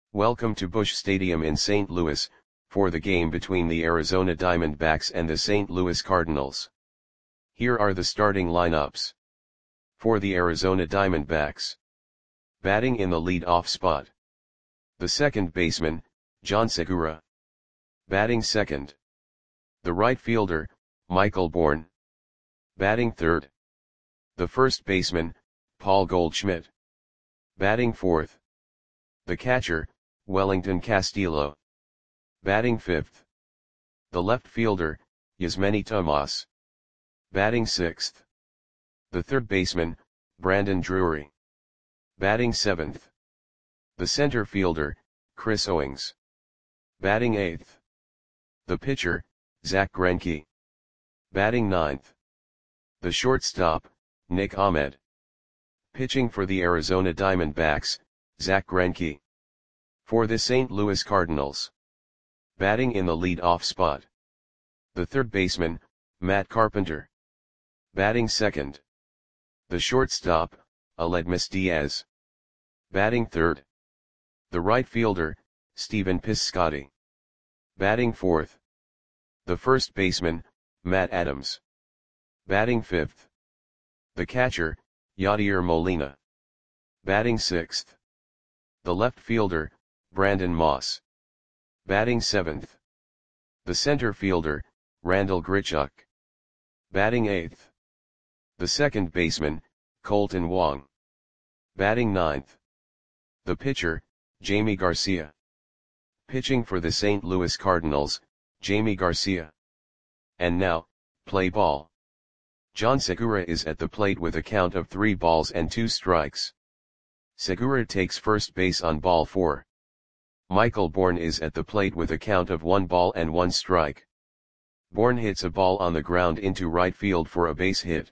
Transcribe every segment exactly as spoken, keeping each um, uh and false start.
Welcome to Busch Stadium in Saint Louis, for the game between the Arizona Diamondbacks and the Saint Louis Cardinals. Here are the starting lineups. For the Arizona Diamondbacks. Batting in the lead-off spot. The second baseman, Jean Segura. Batting second. The right fielder, Michael Bourn. Batting third. The first baseman, Paul Goldschmidt. Batting fourth. The catcher, Wellington Castillo. Batting fifth. The left fielder, Yasmany Tomas. Batting sixth. The third baseman, Brandon Drury. Batting seventh. The center fielder, Chris Owings. Batting eighth. The pitcher, Zack Greinke. Batting ninth. The shortstop, Nick Ahmed. Pitching for the Arizona Diamondbacks, Zack Greinke. For the Saint Louis Cardinals. Batting in the lead-off spot. The third baseman, Matt Carpenter. Batting second. The shortstop, Aledmys Diaz. Batting third. The right fielder, Stephen Piscotty. Batting fourth. The first baseman, Matt Adams. Batting fifth. The catcher, Yadier Molina. Batting sixth. The left fielder, Brandon Moss. Batting seventh. The center fielder, Randal Grichuk. Batting eighth. The second baseman, Colton Wong. Batting ninth. The pitcher, Jamie Garcia. Pitching for the Saint Louis Cardinals, Jamie Garcia. And now, play ball. Jean Segura is at the plate with a count of three balls and two strikes. Segura takes first base on ball four. Michael Bourn is at the plate with a count of one ball and one strike. Bourn hits a ball on the ground into right field for a base hit.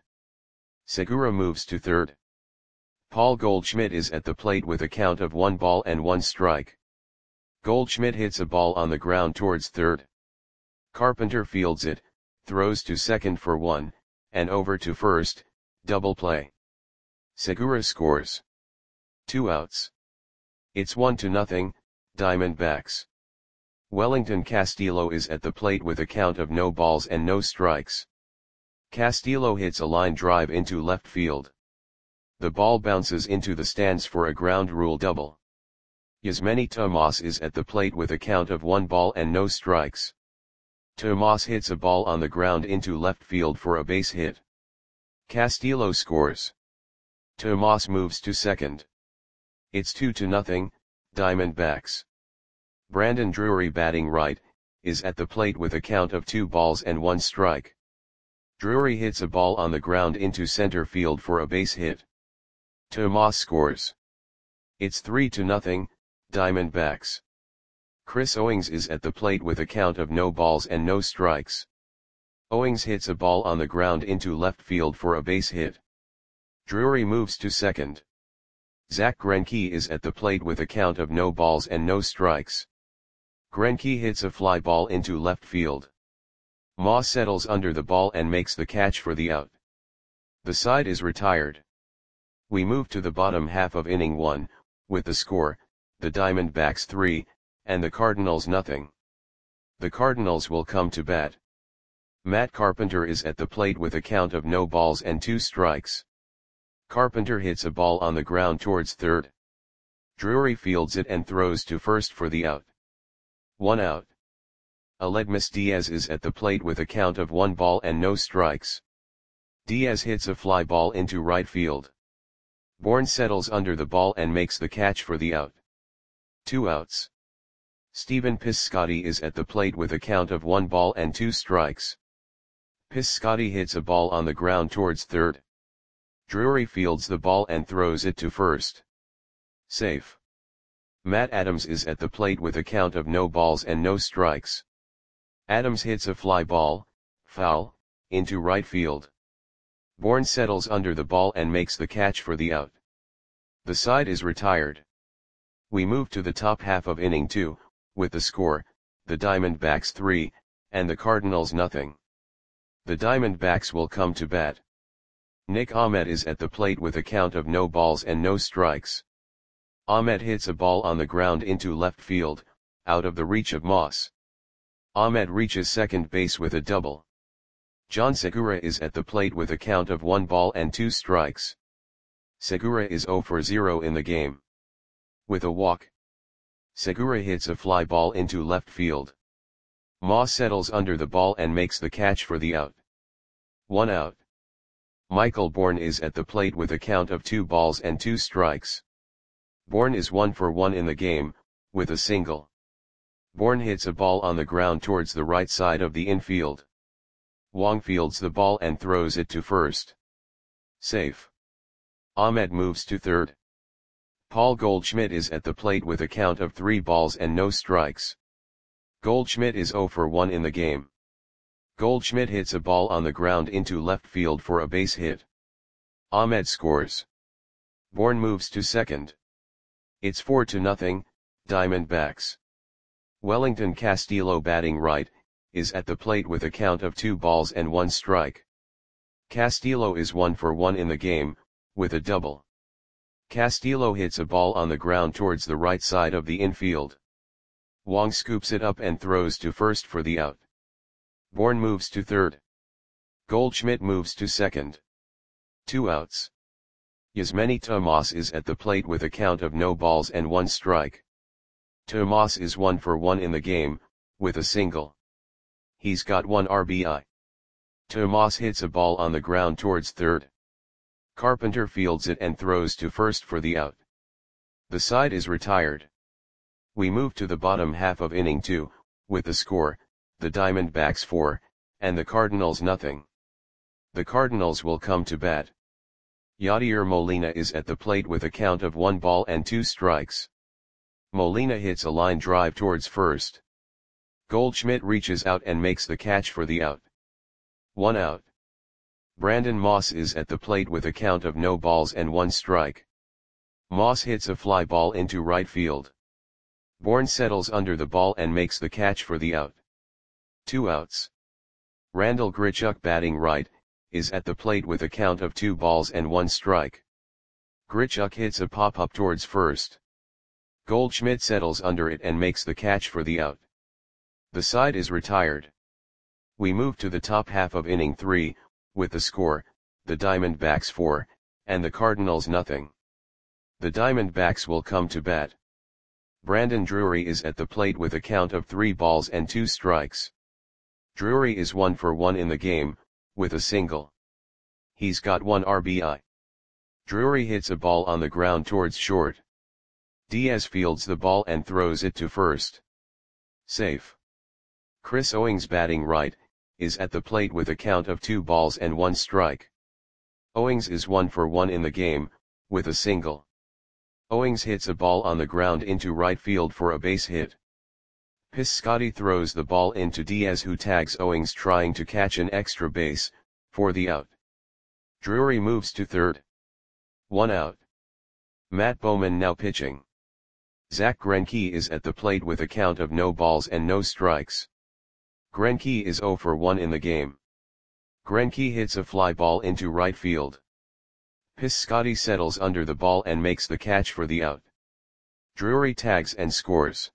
Segura moves to third. Paul Goldschmidt is at the plate with a count of one ball and one strike. Goldschmidt hits a ball on the ground towards third. Carpenter fields it, throws to second for one, and over to first, double play. Segura scores. Two outs. It's one to nothing, Diamondbacks. Wellington Castillo is at the plate with a count of no balls and no strikes. Castillo hits a line drive into left field. The ball bounces into the stands for a ground rule double. Yasmany Tomas is at the plate with a count of one ball and no strikes. Tomas hits a ball on the ground into left field for a base hit. Castillo scores. Tomas moves to second. It's two to nothing, Diamondbacks. Brandon Drury, batting right, is at the plate with a count of two balls and one strike. Drury hits a ball on the ground into center field for a base hit. Tomas scores. It's three to nothing, Diamondbacks. Chris Owings is at the plate with a count of no balls and no strikes. Owings hits a ball on the ground into left field for a base hit. Drury moves to second. Zack Greinke is at the plate with a count of no balls and no strikes. Greinke hits a fly ball into left field. Moss settles under the ball and makes the catch for the out. The side is retired. We move to the bottom half of inning one, with the score, the Diamondbacks three, and the Cardinals nothing. The Cardinals will come to bat. Matt Carpenter is at the plate with a count of no balls and two strikes. Carpenter hits a ball on the ground towards third. Drury fields it and throws to first for the out. One out. Aledmys Diaz is at the plate with a count of one ball and no strikes. Diaz hits a fly ball into right field. Bourn settles under the ball and makes the catch for the out. Two outs. Stephen Piscotty is at the plate with a count of one ball and two strikes. Piscotty hits a ball on the ground towards third. Drury fields the ball and throws it to first. Safe. Matt Adams is at the plate with a count of no balls and no strikes. Adams hits a fly ball, foul, into right field. Bourn settles under the ball and makes the catch for the out. The side is retired. We move to the top half of inning two, with the score, the Diamondbacks three, and the Cardinals nothing. The Diamondbacks will come to bat. Nick Ahmed is at the plate with a count of no balls and no strikes. Ahmed hits a ball on the ground into left field, out of the reach of Moss. Ahmed reaches second base with a double. John Segura is at the plate with a count of one ball and two strikes. Segura is zero for zero in the game. With a walk, Segura hits a fly ball into left field. Moss settles under the ball and makes the catch for the out. One out. Michael Bourne is at the plate with a count of two balls and two strikes. Bourne is one for one in the game, with a single. Bourne hits a ball on the ground towards the right side of the infield. Wong fields the ball and throws it to first. Safe. Ahmed moves to third. Paul Goldschmidt is at the plate with a count of three balls and no strikes. Goldschmidt is zero for one in the game. Goldschmidt hits a ball on the ground into left field for a base hit. Ahmed scores. Bourne moves to second. It's four to nothing, Diamondbacks. Wellington Castillo, batting right, is at the plate with a count of two balls and one strike. Castillo is one for one in the game, with a double. Castillo hits a ball on the ground towards the right side of the infield. Wong scoops it up and throws to first for the out. Bourne moves to third. Goldschmidt moves to second. Two outs. Yasmany Tomas is at the plate with a count of no balls and one strike. Tomas is one for one in the game, with a single. He's got one R B I. Tomas hits a ball on the ground towards third. Carpenter fields it and throws to first for the out. The side is retired. We move to the bottom half of inning two, with the score, the Diamondbacks four, and the Cardinals nothing. The Cardinals will come to bat. Yadier Molina is at the plate with a count of one ball and two strikes. Molina hits a line drive towards first. Goldschmidt reaches out and makes the catch for the out. One out. Brandon Moss is at the plate with a count of no balls and one strike. Moss hits a fly ball into right field. Bourne settles under the ball and makes the catch for the out. Two outs. Randall Grichuk, batting right, is at the plate with a count of two balls and one strike. Grichuk hits a pop-up towards first. Goldschmidt settles under it and makes the catch for the out. The side is retired. We move to the top half of inning three, with the score, the Diamondbacks four, and the Cardinals nothing. The Diamondbacks will come to bat. Brandon Drury is at the plate with a count of three balls and two strikes. Drury is one for one in the game, with a single. He's got one R B I. Drury hits a ball on the ground towards short. Diaz fields the ball and throws it to first. Safe. Chris Owings, batting right, is at the plate with a count of two balls and one strike. Owings is one for one in the game, with a single. Owings hits a ball on the ground into right field for a base hit. Piscotty throws the ball into Diaz, who tags Owings trying to catch an extra base, for the out. Drury moves to third. One out. Matt Bowman now pitching. Zach Greinke is at the plate with a count of no balls and no strikes. Greinke is zero for one in the game. Greinke hits a fly ball into right field. Piscotty settles under the ball and makes the catch for the out. Drury tags and scores.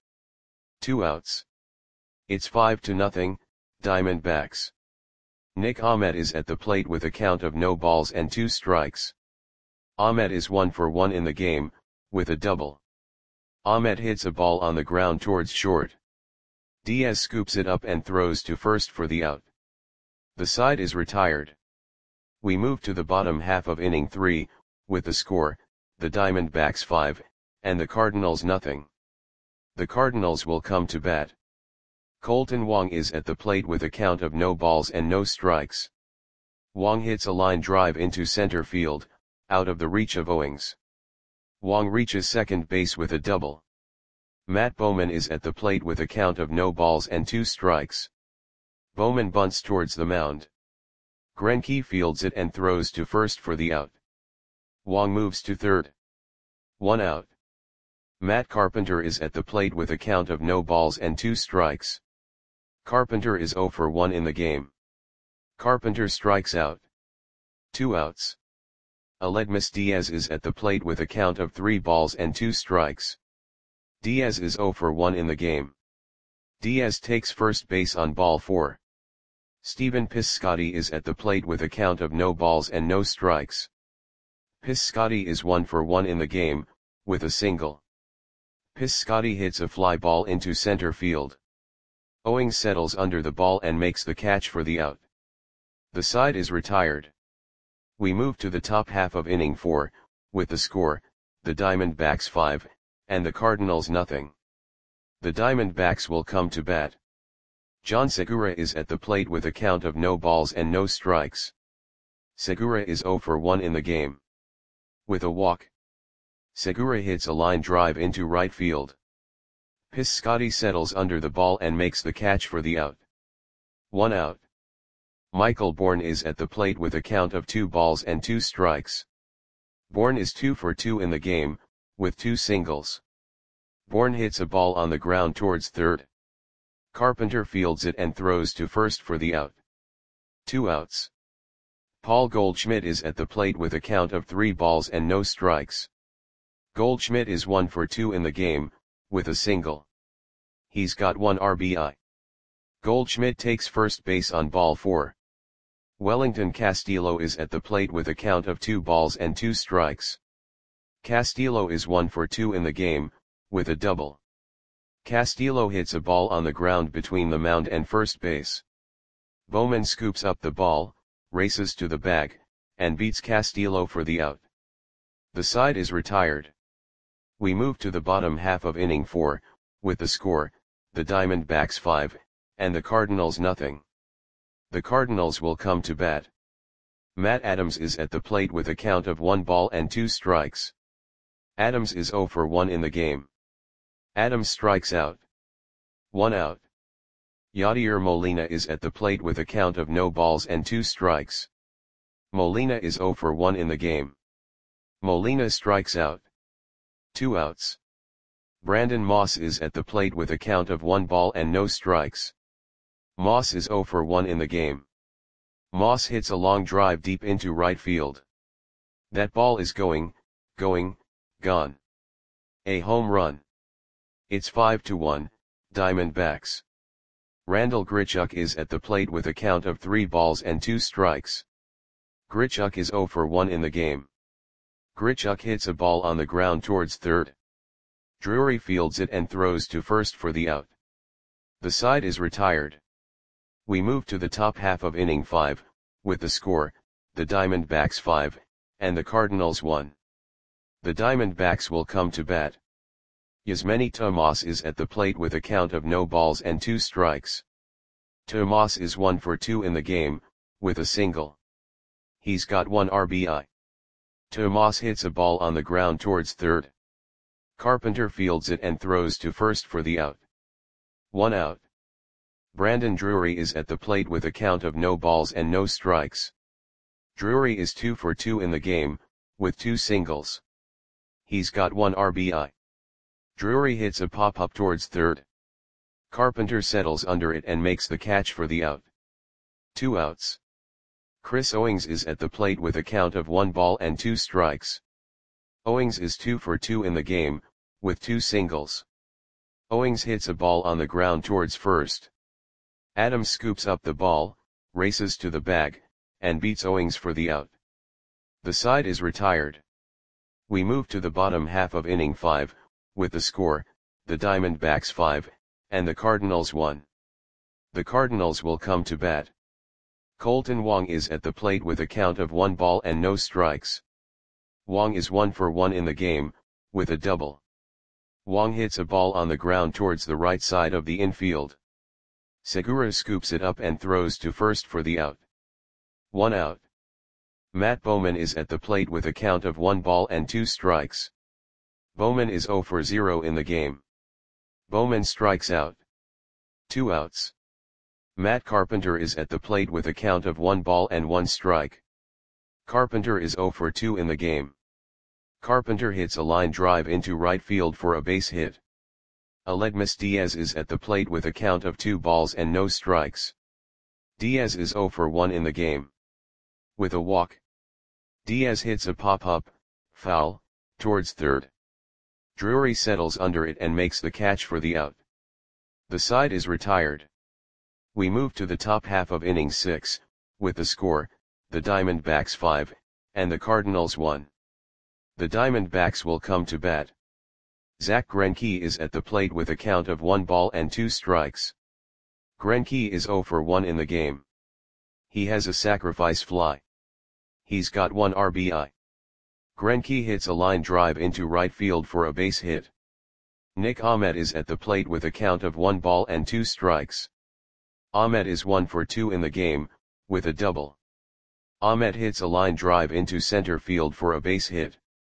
Two outs. It's five to nothing, Diamondbacks. Nick Ahmed is at the plate with a count of no balls and two strikes. Ahmed is one for one in the game, with a double. Ahmed hits a ball on the ground towards short. Diaz scoops it up and throws to first for the out. The side is retired. We move to the bottom half of inning three, with the score, the Diamondbacks five, and the Cardinals nothing. The Cardinals will come to bat. Colton Wong is at the plate with a count of no balls and no strikes. Wong hits a line drive into center field, out of the reach of Owings. Wong reaches second base with a double. Matt Bowman is at the plate with a count of no balls and two strikes. Bowman bunts towards the mound. Greinke fields it and throws to first for the out. Wong moves to third. One out. Matt Carpenter is at the plate with a count of no balls and two strikes. Carpenter is zero for one in the game. Carpenter strikes out. Two outs. Aledmus Diaz is at the plate with a count of three balls and two strikes. Diaz is zero for one in the game. Diaz takes first base on ball four. Steven Piscotty is at the plate with a count of no balls and no strikes. Piscotty is one for one in the game, with a single. Piscotty hits a fly ball into center field. Owings settles under the ball and makes the catch for the out. The side is retired. We move to the top half of inning four, with the score, the Diamondbacks five, and the Cardinals nothing. The Diamondbacks will come to bat. John Segura is at the plate with a count of no balls and no strikes. Segura is zero for one in the game. With a walk, Segura hits a line drive into right field. Piscotty settles under the ball and makes the catch for the out. One out. Michael Bourn is at the plate with a count of two balls and two strikes. Bourn is two for two in the game, with two singles. Bourn hits a ball on the ground towards third. Carpenter fields it and throws to first for the out. Two outs. Paul Goldschmidt is at the plate with a count of three balls and no strikes. Goldschmidt is one for two in the game, with a single. He's got one R B I. Goldschmidt takes first base on ball four. Wellington Castillo is at the plate with a count of two balls and two strikes. Castillo is one for two in the game, with a double. Castillo hits a ball on the ground between the mound and first base. Bowman scoops up the ball, races to the bag, and beats Castillo for the out. The side is retired. We move to the bottom half of inning four, with the score, the Diamondbacks five, and the Cardinals nothing. The Cardinals will come to bat. Matt Adams is at the plate with a count of one ball and two strikes. Adams is zero for one in the game. Adams strikes out. One out. Yadier Molina is at the plate with a count of no balls and two strikes. Molina is zero for one in the game. Molina strikes out. Two outs. Brandon Moss is at the plate with a count of one ball and no strikes. Moss is zero for one in the game. Moss hits a long drive deep into right field. That ball is going, going, gone. A home run. It's five to one, Diamondbacks. Randall Grichuk is at the plate with a count of three balls and two strikes. Grichuk is zero for one in the game. Grichuk hits a ball on the ground towards third. Drury fields it and throws to first for the out. The side is retired. We move to the top half of inning five, with the score, the Diamondbacks five, and the Cardinals one. The Diamondbacks will come to bat. Yasmany Tomas is at the plate with a count of no balls and two strikes. Tomas is one for two in the game, with a single. He's got one R B I. Tomas hits a ball on the ground towards third. Carpenter fields it and throws to first for the out. One out. Brandon Drury is at the plate with a count of no balls and no strikes. Drury is two for two in the game, with two singles. He's got one R B I. Drury hits a pop-up towards third. Carpenter settles under it and makes the catch for the out. Two outs. Chris Owings is at the plate with a count of one ball and two strikes. Owings is two for two in the game, with two singles. Owings hits a ball on the ground towards first. Adams scoops up the ball, races to the bag, and beats Owings for the out. The side is retired. We move to the bottom half of inning five, with the score, the Diamondbacks five, and the Cardinals one. The Cardinals will come to bat. Colton Wong is at the plate with a count of one ball and no strikes. Wong is one for one in the game, with a double. Wong hits a ball on the ground towards the right side of the infield. Segura scoops it up and throws to first for the out. One out. Matt Bowman is at the plate with a count of one ball and two strikes. Bowman is zero for zero in the game. Bowman strikes out. Two outs. Matt Carpenter is at the plate with a count of one ball and one strike. Carpenter is zero for two in the game. Carpenter hits a line drive into right field for a base hit. Aledmus Diaz is at the plate with a count of two balls and no strikes. Diaz is zero for one in the game. With a walk, Diaz hits a pop-up, foul, towards third. Drury settles under it and makes the catch for the out. The side is retired. We move to the top half of inning six, with the score, the Diamondbacks five, and the Cardinals one. The Diamondbacks will come to bat. Zach Greinke is at the plate with a count of one ball and two strikes. Greinke is oh for one in the game. He has a sacrifice fly. He's got one R B I. Greinke hits a line drive into right field for a base hit. Nick Ahmed is at the plate with a count of one ball and two strikes. Ahmed is one for two in the game, with a double. Ahmed hits a line drive into center field for a base hit.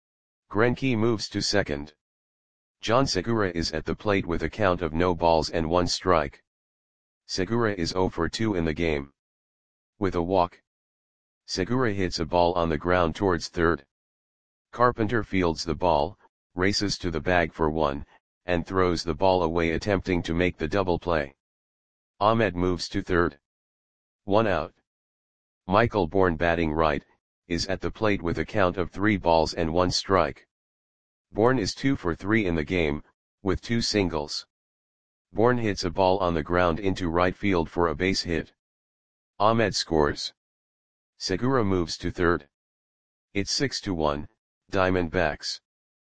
Greinke moves to second. John Segura is at the plate with a count of no balls and one strike. Segura is oh for two in the game. With a walk. Segura hits a ball on the ground towards third. Carpenter fields the ball, races to the bag for one, and throws the ball away attempting to make the double play. Ahmed moves to third. One out. Michael Bourne, batting right, is at the plate with a count of three balls and one strike. Bourne is two for three in the game, with two singles. Bourne hits a ball on the ground into right field for a base hit. Ahmed scores. Segura moves to third. It's six to one, Diamondbacks.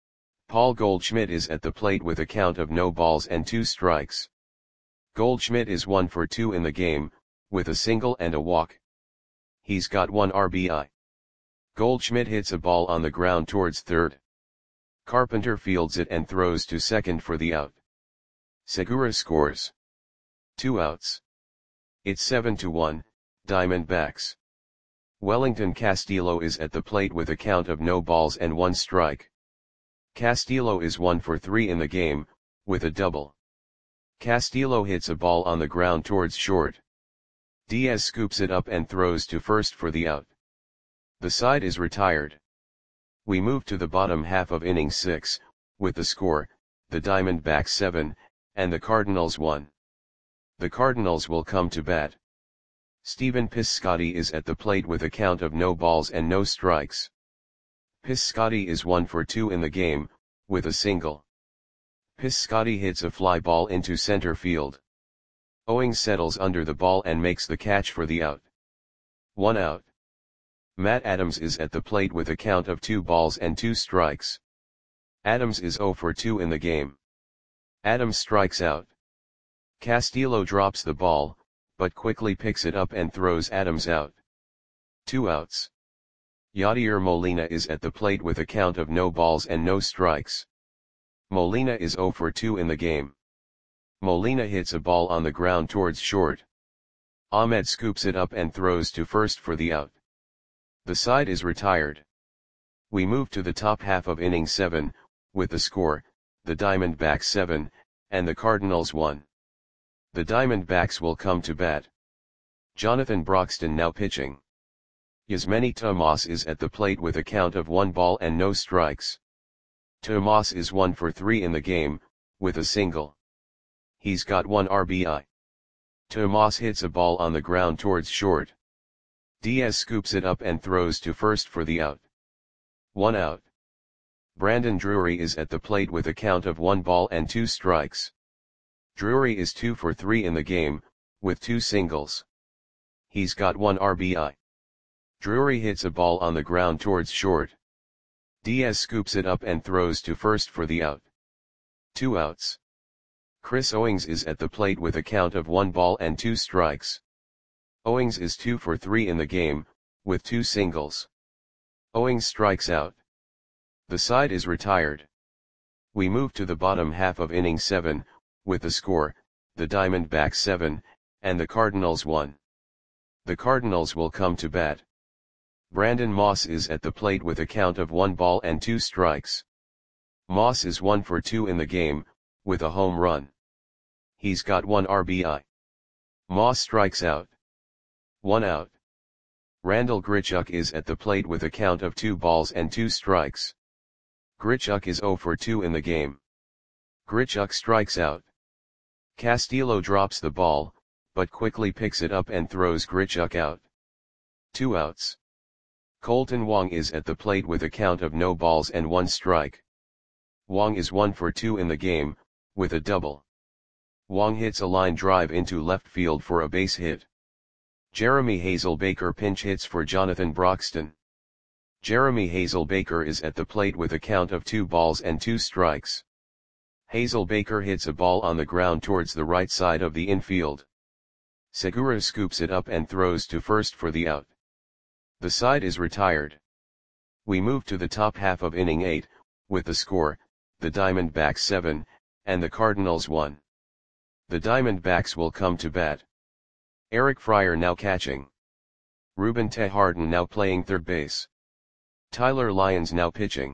Paul Goldschmidt is at the plate with a count of no balls and two strikes. Goldschmidt is one for two in the game, with a single and a walk. He's got one R B I. Goldschmidt hits a ball on the ground towards third. Carpenter fields it and throws to second for the out. Segura scores. Two outs. It's seven to one, Diamondbacks. Wellington Castillo is at the plate with a count of no balls and one strike. Castillo is one for three in the game, with a double. Castillo hits a ball on the ground towards short. Diaz scoops it up and throws to first for the out. The side is retired. We move to the bottom half of inning six, with the score, the Diamondbacks seven, and the Cardinals one. The Cardinals will come to bat. Stephen Piscotty is at the plate with a count of no balls and no strikes. Piscotty is one for two in the game, with a single. Piscotty hits a fly ball into center field. Owings settles under the ball and makes the catch for the out. One out. Matt Adams is at the plate with a count of two balls and two strikes. Adams is oh for two in the game. Adams strikes out. Castillo drops the ball, but quickly picks it up and throws Adams out. Two outs. Yadier Molina is at the plate with a count of no balls and no strikes. Molina is oh for two in the game. Molina hits a ball on the ground towards short. Ahmed scoops it up and throws to first for the out. The side is retired. We move to the top half of inning seven, with the score, the Diamondbacks seven, and the Cardinals one. The Diamondbacks will come to bat. Jonathan Broxton now pitching. Yasmany Tomas is at the plate with a count of one ball and no strikes. Tomas is one for three in the game, with a single. He's got one R B I. Tomas hits a ball on the ground towards short. Diaz scoops it up and throws to first for the out. One out. Brandon Drury is at the plate with a count of one ball and two strikes. Drury is two for three in the game, with two singles. He's got one R B I. Drury hits a ball on the ground towards short. Diaz scoops it up and throws to first for the out. Two outs. Chris Owings is at the plate with a count of one ball and two strikes. Owings is two for three in the game, with two singles. Owings strikes out. The side is retired. We move to the bottom half of inning seven, with the score, the Diamondbacks seven, and the Cardinals one. The Cardinals will come to bat. Brandon Moss is at the plate with a count of one ball and two strikes. Moss is one for two in the game, with a home run. He's got one R B I. Moss strikes out. One out. Randall Grichuk is at the plate with a count of two balls and two strikes. Grichuk is oh for two in the game. Grichuk strikes out. Castillo drops the ball, but quickly picks it up and throws Grichuk out. Two outs. Colton Wong is at the plate with a count of no balls and one strike. Wong is one for two in the game, with a double. Wong hits a line drive into left field for a base hit. Jeremy Hazelbaker pinch hits for Jonathan Broxton. Jeremy Hazelbaker is at the plate with a count of two balls and two strikes. Hazelbaker hits a ball on the ground towards the right side of the infield. Segura scoops it up and throws to first for the out. The side is retired. We move to the top half of inning eight, with the score, the Diamondbacks seven, and the Cardinals one. The Diamondbacks will come to bat. Eric Fryer now catching. Ruben Tejardo now playing third base. Tyler Lyons now pitching.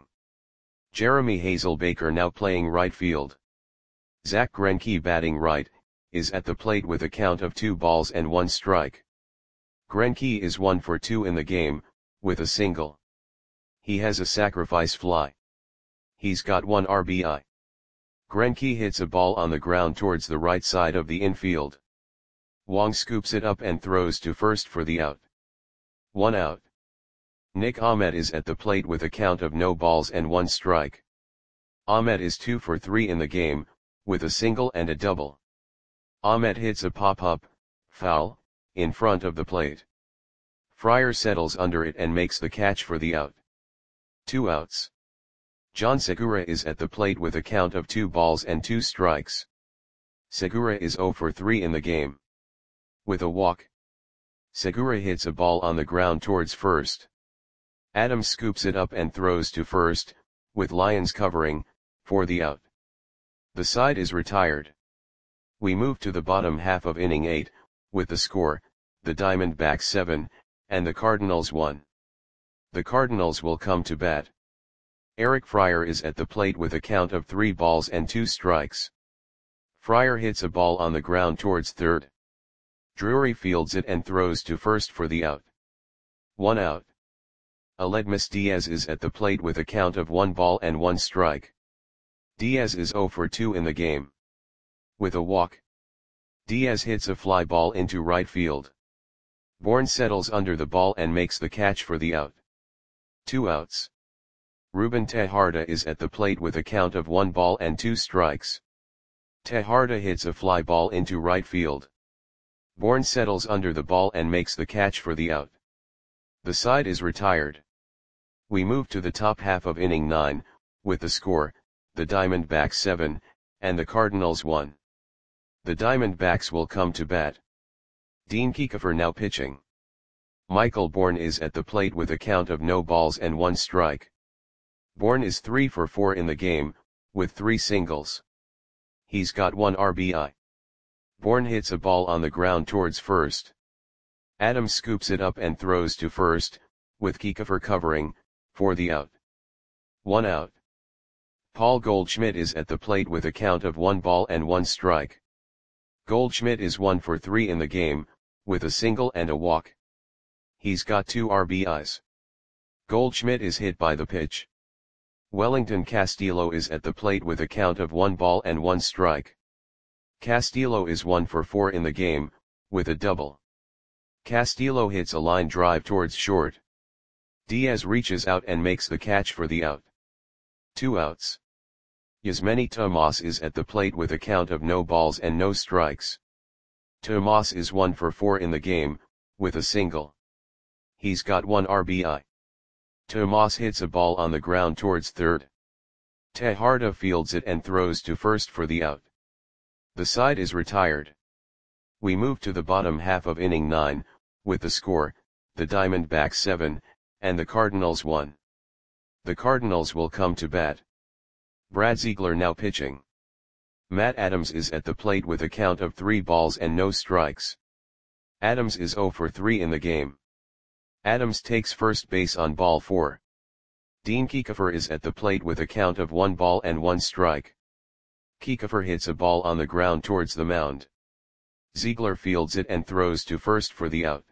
Jeremy Hazelbaker now playing right field. Zach Greinke batting right, is at the plate with a count of two balls and one strike. Greinke is one for two in the game, with a single. He has a sacrifice fly. He's got one R B I. Greinke hits a ball on the ground towards the right side of the infield. Wong scoops it up and throws to first for the out. One out. Nick Ahmed is at the plate with a count of no balls and one strike. Ahmed is two for three in the game, with a single and a double. Ahmed hits a pop-up, foul, in front of the plate. Fryer settles under it and makes the catch for the out. Two outs. John Segura is at the plate with a count of two balls and two strikes. Segura is zero for three in the game. With a walk. Segura hits a ball on the ground towards first. Adams scoops it up and throws to first, with Lyons covering, for the out. The side is retired. We move to the bottom half of inning eight, with the score, the Diamondbacks seven, and the Cardinals one. The Cardinals will come to bat. Eric Fryer is at the plate with a count of three balls and two strikes. Fryer hits a ball on the ground towards third. Drury fields it and throws to first for the out. One out. Aledmus Diaz is at the plate with a count of one ball and one strike. Diaz is zero for two in the game. With a walk. Diaz hits a fly ball into right field. Bourne settles under the ball and makes the catch for the out. Two outs. Ruben Tejardo is at the plate with a count of one ball and two strikes. Tejardo hits a fly ball into right field. Bourne settles under the ball and makes the catch for the out. The side is retired. We move to the top half of inning nine, with the score, the Diamondbacks seven, and the Cardinals one. The Diamondbacks will come to bat. Dean Kiefer now pitching. Michael Bourne is at the plate with a count of no balls and one strike. Bourne is three for four in the game, with three singles. He's got one R B I. Bourne hits a ball on the ground towards first. Adams scoops it up and throws to first, with Kiefer covering, for the out. One out. Paul Goldschmidt is at the plate with a count of one ball and one strike. Goldschmidt is one for three in the game, with a single and a walk. He's got two R B Is. Goldschmidt is hit by the pitch. Wellington Castillo is at the plate with a count of one ball and one strike. Castillo is one for four in the game, with a double. Castillo hits a line drive towards short. Diaz reaches out and makes the catch for the out. Two outs. Yasmany Tomas is at the plate with a count of no balls and no strikes. Tomas is one for four in the game, with a single. He's got one R B I. Tomas hits a ball on the ground towards third. Tejardo fields it and throws to first for the out. The side is retired. We move to the bottom half of inning nine, with the score, the Diamondbacks seven, and the Cardinals one. The Cardinals will come to bat. Brad Ziegler now pitching. Matt Adams is at the plate with a count of three balls and no strikes. Adams is zero for three in the game. Adams takes first base on ball four. Dean Kiefer is at the plate with a count of one ball and one strike. Kiefer hits a ball on the ground towards the mound. Ziegler fields it and throws to first for the out.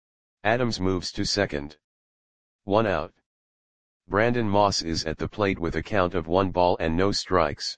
Adams moves to second. One out. Brandon Moss is at the plate with a count of one ball and no strikes.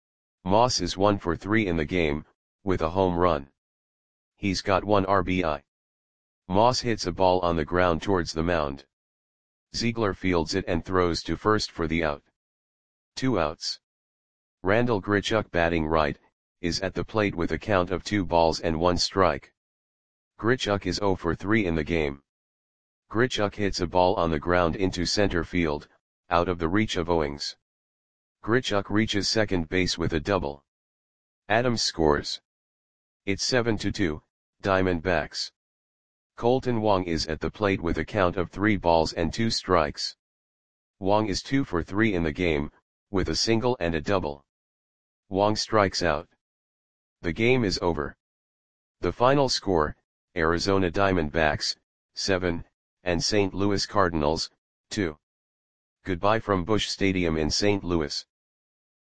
Moss is one for three in the game, with a home run. He's got one R B I. Moss hits a ball on the ground towards the mound. Ziegler fields it and throws to first for the out. Two outs. Randal Grichuk, batting right, is at the plate with a count of two balls and one strike. Grichuk is zero for three in the game. Grichuk hits a ball on the ground into center field, out of the reach of Owings. Grichuk reaches second base with a double. Adams scores. It's seven to two, Diamondbacks. Colton Wong is at the plate with a count of three balls and two strikes. Wong is two for three in the game, with a single and a double. Wong strikes out. The game is over. The final score, Arizona Diamondbacks, seven, and Saint Louis Cardinals, two. Goodbye from Busch Stadium in Saint Louis.